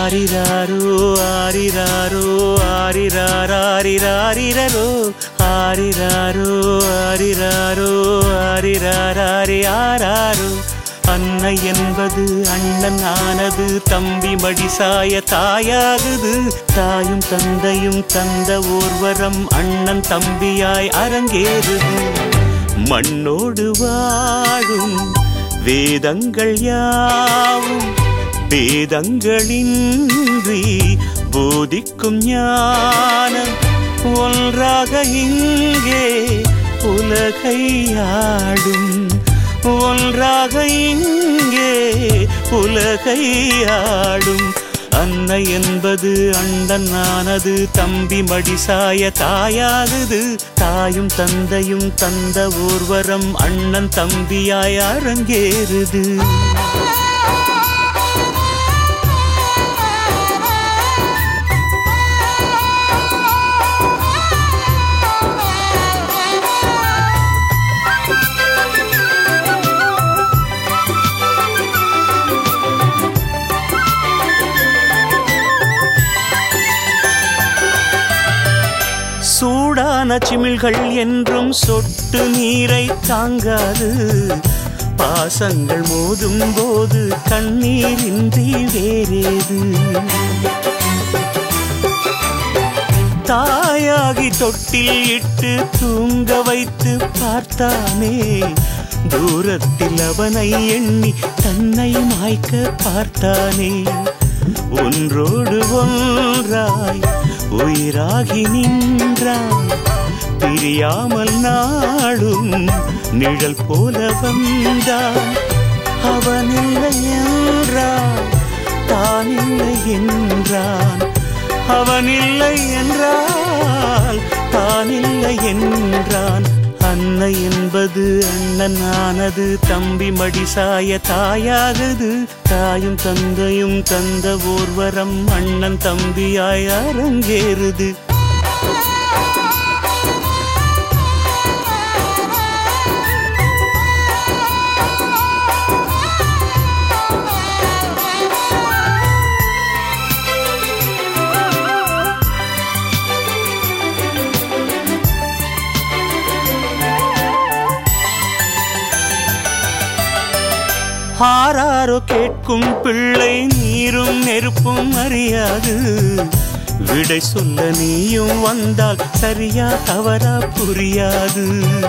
ஆரிராரோ ஆரிராரோ ஆரிராரிராரிராரிரோ ஆரிராரோ ஆரிராரோ ஆரிராரி ஆராரோ. அன்னை என்பது அண்ணன் ஆனது, தம்பி மடிசாய தாயாகுது. தாயும் தந்தையும் தந்த ஓர்வரம் அண்ணன் தம்பியாய் அரங்கேறுது. மண்ணோடு வாழும் வேதங்கள் யாவும் வேதங்களின்றி போதிக்கும் ஞானம் ஒன்றாக இங்கே உலகை ஆடும். ஒன்றாக இங்கே உலகை ஆடும். அன்னை என்பது அண்ணன் ஆனது, தம்பி மடிசாய தாயாகுது. தாயும் தந்தையும் தந்த ஓர்வரம் அண்ணன் தம்பியாய் அரங்கேறுது. சூடான சிமிழ்கள் என்றும் சொட்டு நீரை தாங்காது. பாசங்கள் மோதும் போது கண்ணீரின்றி வேறேது. தாயாகி தொட்டில் இட்டு தூங்க வைத்து பார்த்தானே, தூரத்தில் அவனை எண்ணி தன்னை மாய்க்க பார்த்தானே. ஒன்றோடு ஒன்றாய் உயிராகி நின்றான், பிரியாமல் நாளும் நிழல் போல வந்தான். அவனில்லை என்றான், தானில்லை என்றான். அவனில்லை என்றால் தானில்லை என்றான். அன்னை என்பது அண்ணன் ஆனது, தம்பி மடிசாய தாயாகுது. தாயும் தந்தையும் தந்த ஓர்வரம் அண்ணன் தம்பியாய் அரங்கேறுது. ஆராரோ கேட்கும் பிள்ளை நீரும் நெருப்பும் அறியாது. விடை சொல்ல நீயும் வந்தால் சரியா தவறா புரியாது.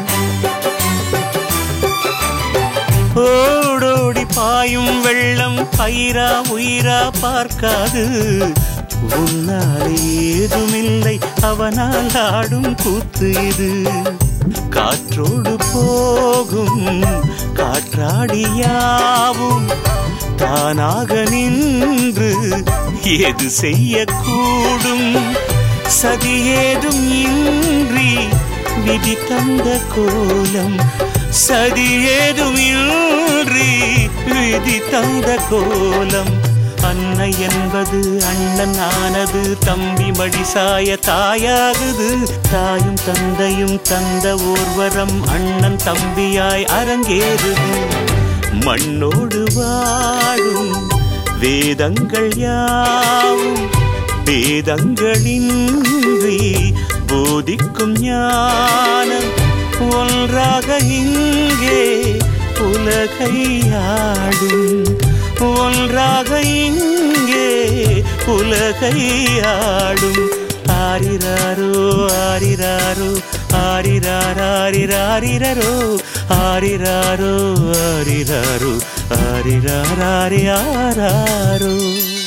ஓடோடி பாயும் வெள்ளம் பயிரா உயிரா பார்க்காது. உன்னால் ஏதுமில்லை அவனால் ஆடும் கூத்து இது. காற்றோடு போகும் காற்றாடியாவும் தானாக நின்று எது செய்யக்கூடும். சதியேதும் இன்றி விதி தந்த கோலம். சதியேதும் இன்றி விதி தந்த கோலம். அன்னை என்பது அண்ணன் ஆனது, தம்பி மடிசாய தாயாகுது. தாயும் தந்தையும் தந்த ஓர்வரம் அண்ணன் தம்பியாய் அரங்கேறுது. மண்ணோடு வாழும் வேதங்கள் யாவும் வேதங்களின்றி போதிக்கும் ஞானம் ஒன்றாக இங்கே உலகை ஆடும். ஒன்றாக இங்கே உலகை ஆடும். ஆரிராரோ ஆரிராரோ ஆரிராரிராரிரோ ஆரிராரோ ஆரிராரோ ஆரிராரி ஆராரோ.